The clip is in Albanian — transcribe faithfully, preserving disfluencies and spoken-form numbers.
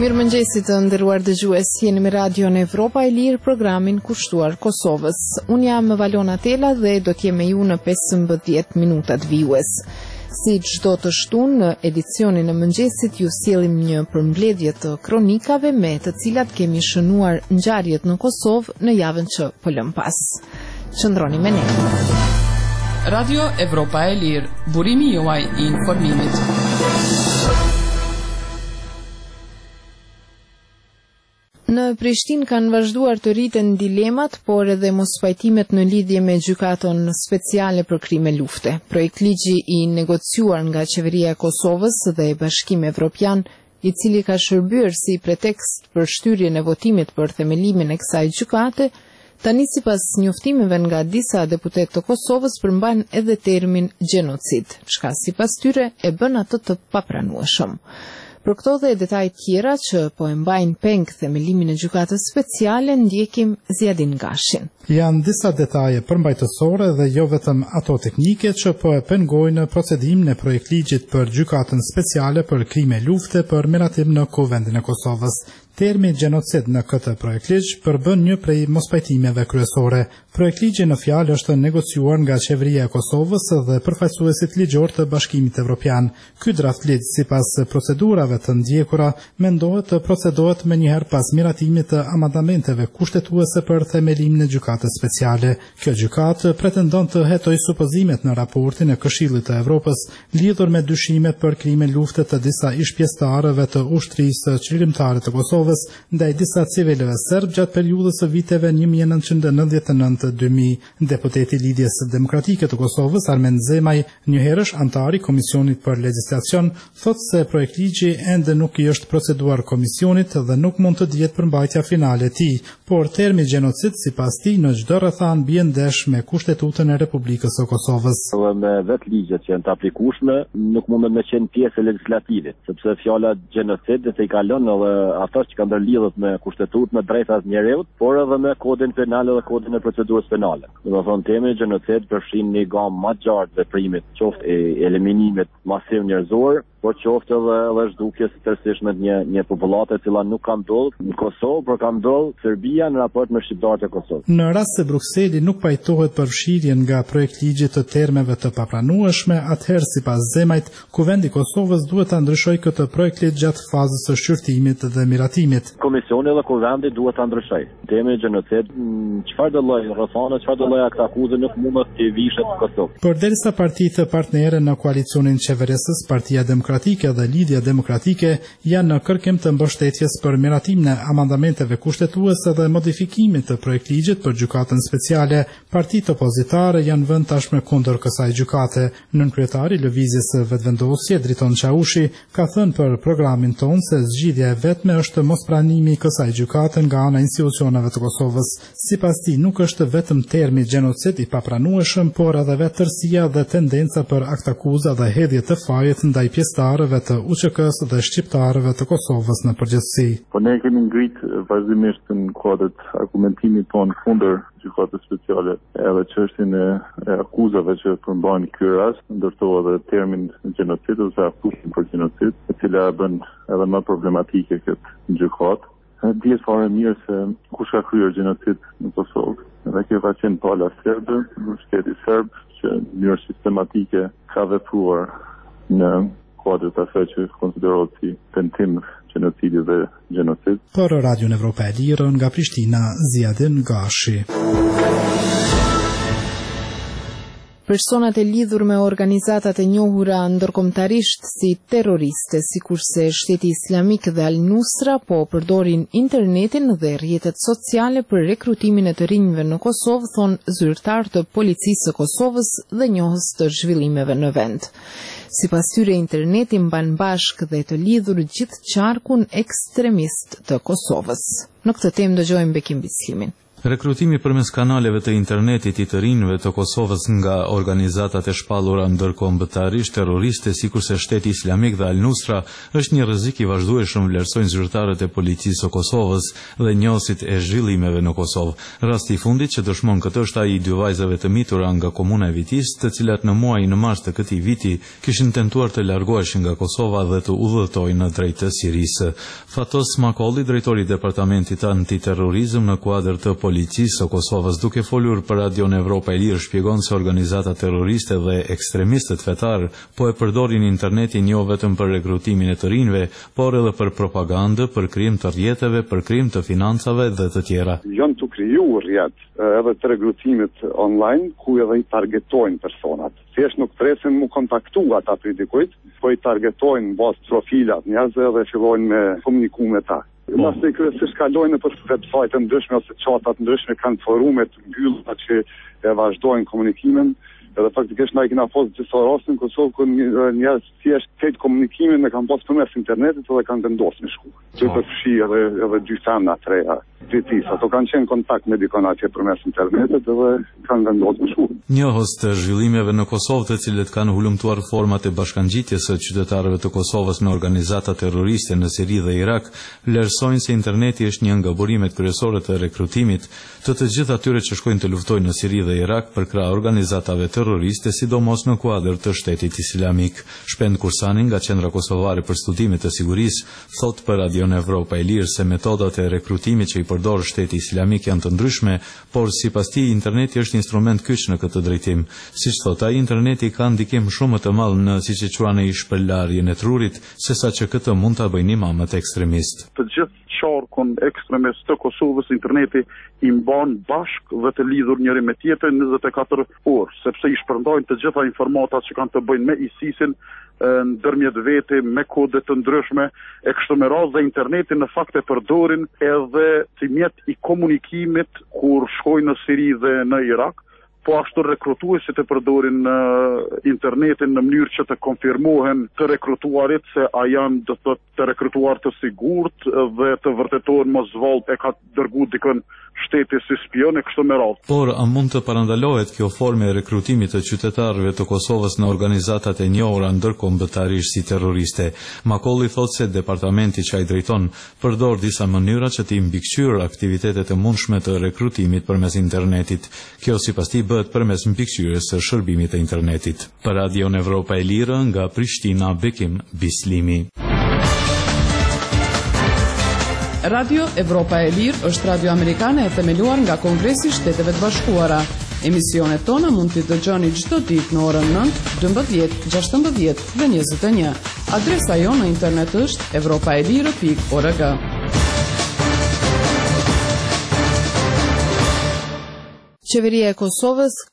Mirëmëngjesit të nderuar dëgjues, jeni me Radion Evropa e Lirë, programin kushtuar Kosovës. Unë jam Valona Tela dhe do t'jem me ju në pesëmbëdhjetë minutat vijues. Si çdo të shtunë në edicionin e mëngjesit ju sjellim një përmbledhje të kronikave me të cilat kemi shënuar ngjarjet në Kosovë në javën që po lëm pas. Qëndroni me ne. Radio Evropa e Lirë, burimi juaj i informimit. Në Prishtinë kanë vazhduar të rriten dilemat, por edhe mospajtimet në lidhje me gjykatën speciale për krime lufte. Projekt ligji i negociuar nga qeveria e Kosovës dhe Bashkimi Evropian, i cili ka shërbyer si pretekst për shtyrjen e votimit për themelimin e kësaj gjykate, tani sipas njoftimeve nga disa deputet të Kosovës përmban edhe termin gjenocid, çka sipas tyre e bën atë të papranueshëm. Për këto dhe detaj tjera që po e mbajnë peng themelimin e gjykatës speciale, ndjekim Zjadin Gashin. Janë disa detaje përmbajtësore dhe jo vetëm ato teknike që po e pengojnë procedimin e projekt ligjit për gjykatën speciale për krime lufte për miratim në Kuvendin e Kosovës. Termi gjenocid në këtë projekt ligj përbën një prej mospajtimeve kryesore. Projekt ligji në fjalë është negociuar nga qeveria e Kosovës dhe përfaqësuesit ligjor të Bashkimit Evropian. Ky draft ligj sipas procedurave të ndjekura mendohet të procedohet më njëherë pas miratimit të amendamenteve kushtetuese për themelimin e gjykatës speciale. Kjo gjykatë pretendon të hetojë supozimet në raportin e Këshillit të Evropës lidhur me dyshimet për krime lufte të disa ish-pjesëtarëve të ushtrisë qëllimtare të Kosovës ndaj disa civilëve serb gjatë periudhës së viteve një mijë e nëntëqind e nëntëdhjetë e nëntë deri në dy mijë. Deputeti i Lidhjes Demokratike të Kosovës, Armen Zemaj, njëherësh antar i Komisionit për Legjislacion, thotë se projekt ligji ende nuk i është proceduar komisionit dhe nuk mund të dihet përmbajtja finale e tij, por termi gjenocid sipas tij në çdo rrethan bie ndesh me Kushtetutën e Republikës së Kosovës. Me vetë ligjet që janë të aplikueshme nuk mundet me qenë pjesë e legislativit, sepse fjala gjenocid e i kalon edhe ato që kanë ndërlidhur me Kushtetutën e drejtat e njerëzit, por edhe me kodin penal dhe kodin e procedurës penale. Do të thonë termi gjenocid përfshin një gamë më të gjatë veprimit, qoftë e eliminimit masiv njerëzor, por qoftë edhe edhe zhdukjes së tërësishme të një një popullate e cila nuk ka ndodhur në Kosovë, por ka ndodhur Serbia në raport me shqiptarët e Kosovës. Në rast se Brukseli nuk pajtohet për fshirjen nga projekt ligji të termeve të papranueshme, atëherë sipas Zemajt, Kuvendi i Kosovës duhet ta ndryshojë këtë projekt ligj gjatë fazës së shqyrtimit dhe miratimit. Komisioni dhe Kuvendi duhet ta ndryshojë. Termi gjenocid, çfarë do lloj rrethana, çfarë do lloj akta akuze nuk mund të vishet në Kosovë. Përderisa partitë partnere në koalicionin qeverisës, Partia Demokratike dhe Lidhja Demokratike janë në kërkim të mbështetjes për miratimin e amendamenteve kushtetuese dhe modifikimit të projekt ligjit për gjykatën speciale, partitë opozitare janë vënë tashmë kundër kësaj gjykate. Nënkryetari i Lëvizjes së Vetëvendosje, Driton Çaushi, ka thënë për programin tonë se zgjidhja e vetme është mospranimi i kësaj gjykate nga ana e institucioneve të Kosovës. Sipas tij nuk është vetëm termi gjenocid i papranueshëm, por edhe vetërsia dhe tendenca për aktakuza dhe hedhje të fajit ndaj pjesëtarëve të U Q K-s dhe shqiptarëve të Kosovës në përgjithësi. Po ne kemi ngrit vazhdimisht në kuadër të argumentimit tonë kundër gjykatës speciale edhe çështjen e, e akuzave që përmbajnë ky rast, ndërtohet edhe termin gjenocid ose akuzën për gjenocid, e cila e bën edhe më problematike këtë gjykatë. Dihet fare mirë se kush ka kryer gjenocid në Kosovë. Dhe kjo ka qenë pala serbe, shteti serb, që në mënyrë sistematike ka vepruar në kuadër të asaj që konsiderohet si tentim gjenocidi dhe gjenocid. Për Radion Evropa e Lirë nga Prishtina, Zjadin Gashi. Personat e lidhur me organizatat e njohura ndërkombëtarisht si terroriste, sikurse Shteti Islamik dhe Al-Nusra, po përdorin internetin dhe rrjetet sociale për rekrutimin e të rinjve në Kosovë, thonë zyrtar të policisë së Kosovës dhe njohës të zhvillimeve në vend. Sipas tyre, interneti mban bashkë dhe të lidhur gjithë qarkun ekstremist të Kosovës. Në këtë temë dëgjojmë Bekim Bislimin. Rekrutimi përmes kanaleve të internetit i të rinjve të Kosovës nga organizatat e shpallura ndërkombëtarisht terroriste sikurse Shteti Islamik dhe Al-Nusra është një rrezik i vazhdueshëm, vlerësojnë zyrtarët e policisë së Kosovës dhe njohësit e zhvillimeve në Kosovë. Rasti i fundit që dëshmon këtë është ai i dy vajzave të mitura nga komuna e Vitis, të cilat në muajin e mars të këtij viti kishin tentuar të largoheshin nga Kosova dhe të udhëtojnë në drejt të Sirisë. Fatos Makolli, drejtori i departamentit antiterrorizëm në kuadër të policisë së Kosovës, duke folur për Radion Evropa e Lirë, shpjegon se organizata terroriste dhe ekstremistët fetar po e përdorin internetin jo vetëm për rekrutimin e të rinjve, por edhe për propagandë, për krijim të rrjeteve, për krijim të financave dhe të tjera. Janë të krijuar rrjet edhe të rekrutimit online ku edhe i targetojnë personat. Thjesht nuk presin mu kontaktu ata për dikujt, po i targetojnë bazë profilat njerëzve dhe fillojnë me komuniku me ta. Masti kryesisht kalojnë për websajte ndryshme ose çata ndryshme, kanë forume të mbyllura që e vazhdojnë komunikimin. Edhe faktikisht na i kena pas disa raste në Kosovë ku njerëz thjesht këtë komunikimin e kanë pas përmes internetit dhe kanë vendosur me shku. Që të fshi edhe edhe dy femna të reja. Vitis, ato kanë qenë kontakt me dikon atje përmes internetit dhe kanë vendosur me shku. Njohës të zhvillimeve në Kosovë, të cilët kanë hulumtuar format e bashkangjitjes së qytetarëve të Kosovës në organizata terroriste në Siri dhe Irak, vlerësojnë se interneti është një nga burimet kryesore të rekrutimit të të gjithë atyre që shkojnë të luftojnë në Siri dhe Irak për krah organizatave terroriste, sidomos në kuadër të Shtetit Islamik. Shpend Kursani nga Qendra Kosovare për Studime të Sigurisë thot për Radion Evropa e Lirë se metodat e rekrutimit që i përdor Shteti Islamik janë të ndryshme, por sipas tij interneti është instrument kyç në këtë drejtim. Siç thot ai, interneti ka ndikim shumë të madh në siç e quajnë i shpërlarjen e trurit, sesa që këtë mund ta bëjnë imamët ekstremist. Të gjithë qarkun ekstremist të Kosovës interneti i mban bashk dhe të lidhur njëri me tjetrin njëzet e katër orë, sepse i shpërndajnë të gjitha informatat që kanë të bëjnë me ISIS-in ndërmjet vete, me kode të ndryshme, e kështu me radhë dhe interneti në fakt e përdorin edhe si mjet i komunikimit kur shkojnë në Siri dhe në Irak, po ashtu rekrutuesit e përdorin uh, internetin në mënyrë që të konfirmohen të rekrutuarit se a janë do të thotë të rekrutuar të sigurt dhe të vërtetohen mos vallë e ka dërguar dikën shteti si spion e kështu me radhë. Por a mund të parandalohet kjo formë e rekrutimit të qytetarëve të Kosovës në organizatat e njohura ndërkombëtarisht si terroriste? Makolli thot se departamenti që ai drejton përdor disa mënyra që të mbikëqyrë aktivitetet e mundshme të rekrutimit përmes internetit. Kjo sipas tij bëhet përmes mbikëqyrjes së shërbimit të internetit. Për Radion Evropa e Lirë nga Prishtina, Bekim Bislimi. Radio Evropa e Lirë është radio amerikane e themeluar nga Kongresi i Shteteve të Bashkuara. Emisionet tona mund t'i dëgjoni çdo ditë në orën nëntë, dymbëdhjetë, gjashtëmbëdhjetë dhe njëzet e një. Adresa jonë në internet është evropaelire pikë org. Qeveria e Kosovës